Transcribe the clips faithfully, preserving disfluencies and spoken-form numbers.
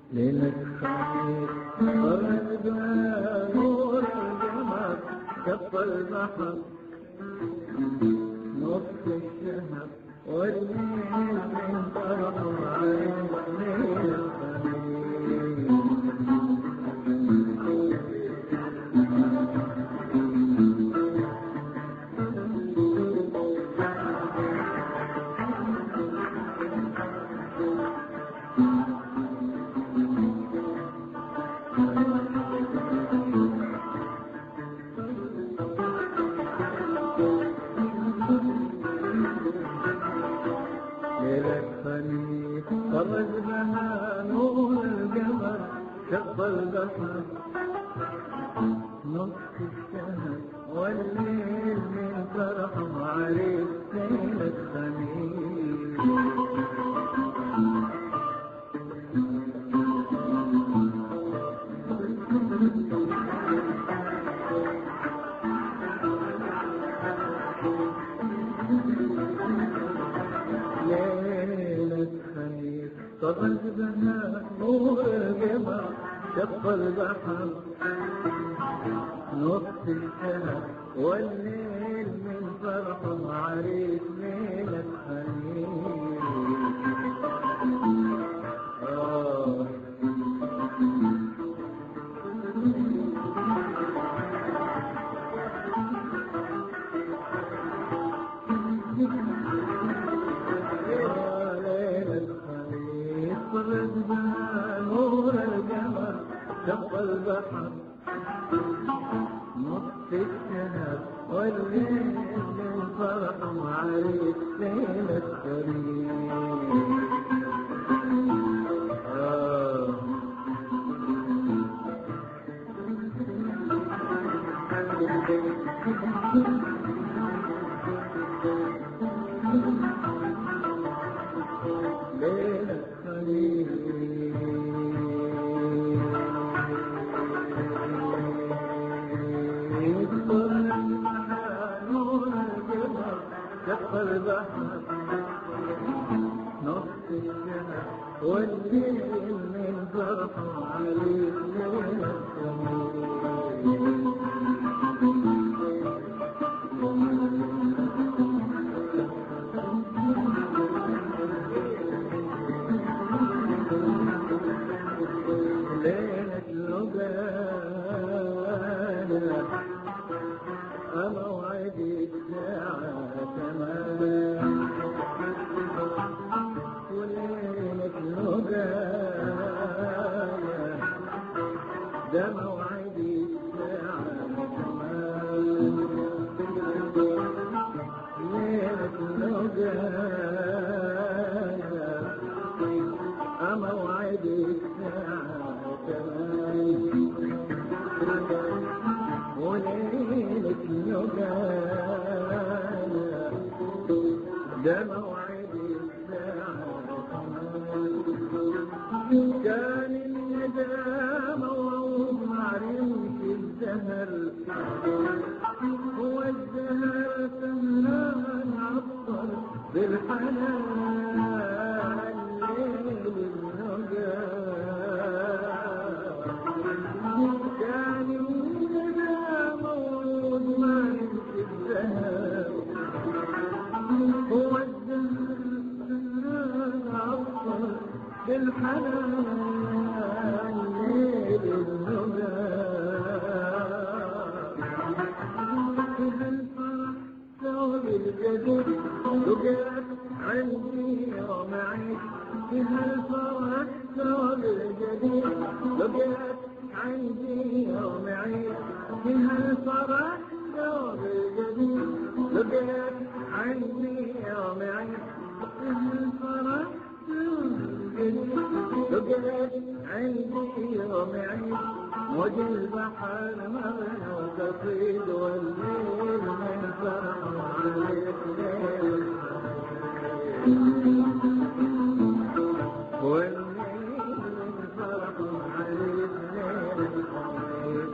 ليلة خميس طلعت بها نور القمر شط البحر نص الشهر والليل من طرف عين ليلة خرج بها نور القمر شط البحر نص الشهر والليل من فرحهم عريس ليلة خميس. خرج بها نور القمر شط البحر نص الشهر والليل من فرحهم عريس ليلة خميس. آه خرج بها نور القمر شط البحر نص الشهر والليل من فرحهم عريس ليلة خميس. آه ليلة خميس شط البحر نص الشهر والليل من فرحهم عريس ليلة خميس. ليلة لقانا موعد الساعة تمام وليلة لقانا ده موعد الساعة تمام ليلة لقانا موعد الساعة تمام وليلة لقانا ده موعد الساعة تمام. كان الندى موعود مع رمش الزهر هو الزهر سهران عطر بالحنان ليل النجاة. كان الندى موعود مع رمش الزهر هو الزهر سهران عطر بالحنان ليل النجاة. فيها الفرح ثوب الجديد لقيت عندي ومعي فيها الفرح ثوب الجديد لقيت عندي ومعي فيها الفرح ثوب الجديد لقيت عندي ومعي فيها الفرح لقيت عندي ومعي موج البحر مغنى وتفيد والليل من فرح عليك ليل والليل من فرح عليك ليل.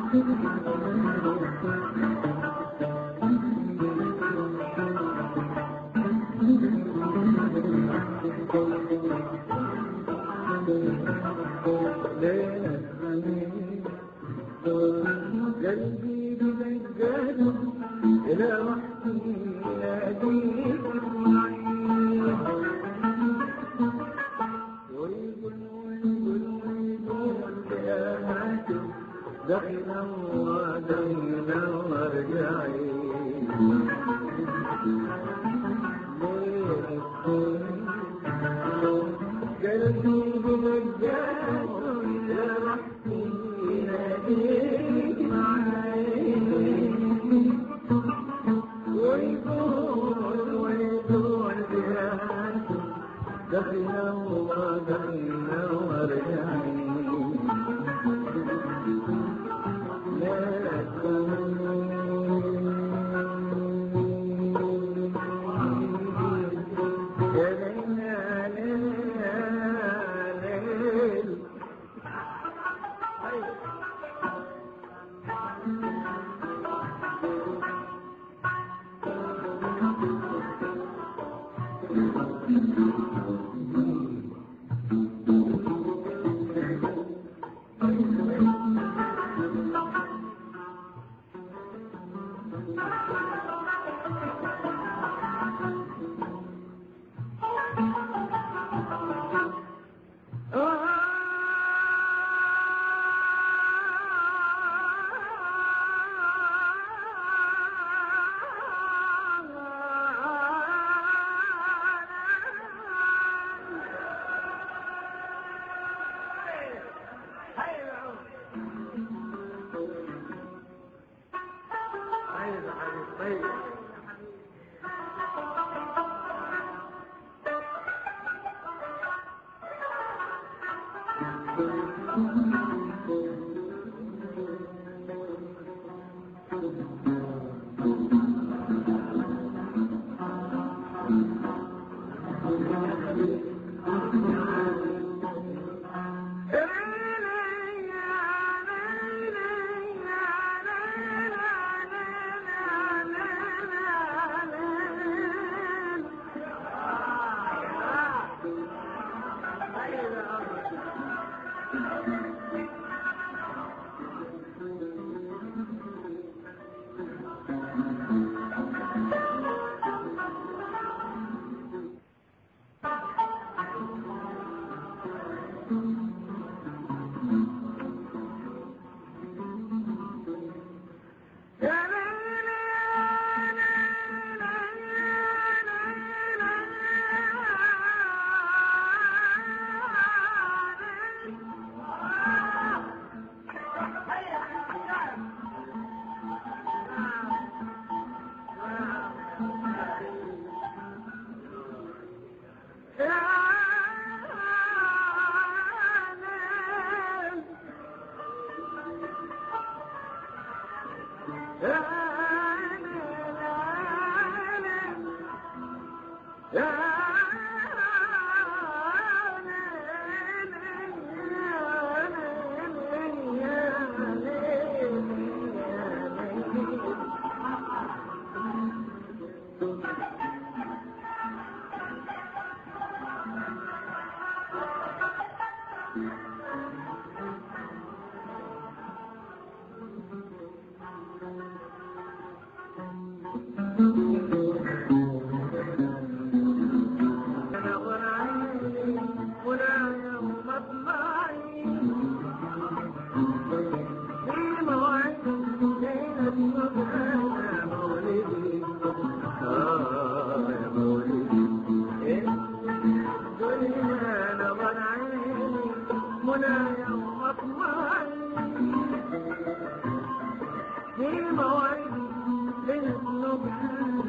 قلبي بمجاله إلى وحدي ناديك معي ويقول ويقول ويقول بآماته دخلا ودينا وارجعي قلبي بمجاله إلى وحدي ناديك ويقول ويقول بآماته دخلا ودينا وارجعي لا في موعد للنبح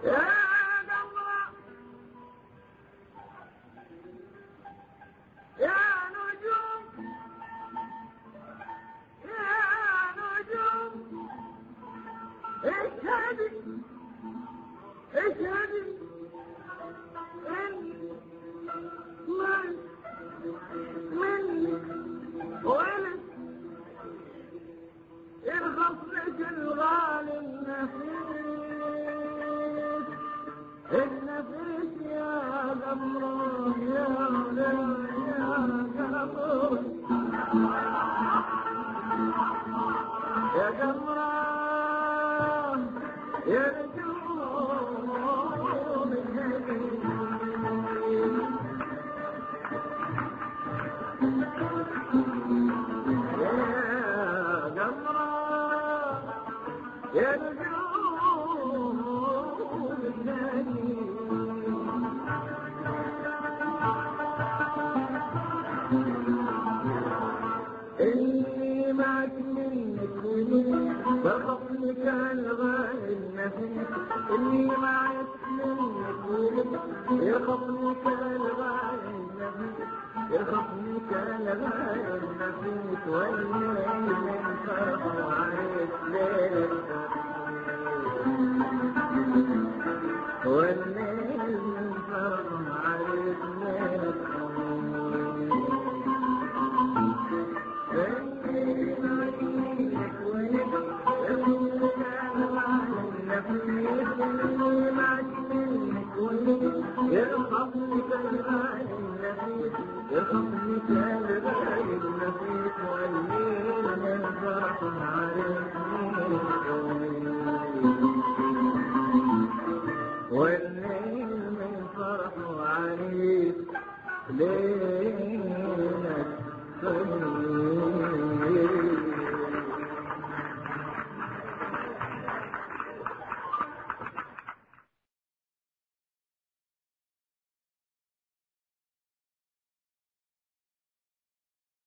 يا قمرة يا نجوم يا نجوم اشهدي اشهدي ان من من ولد ارخص لك الغالي النفيس النفيس يا قمرة يا يا يا قمرة يا قمرة يا نجوم الهدي يا نجوم الهدي إني معك منك ومنك بخطنك الغالي النفيس إني معك منك ومنك يخطنك الغالي النفيس يخطنك الغالي النفيس والليل انفرح عليك ليلة والليل انفرح عليك ليلة يرخصنك الغالي النفيس يرخصنك الغالي النفيس والليل من فرح عليك والليل من فرح عليك ليلة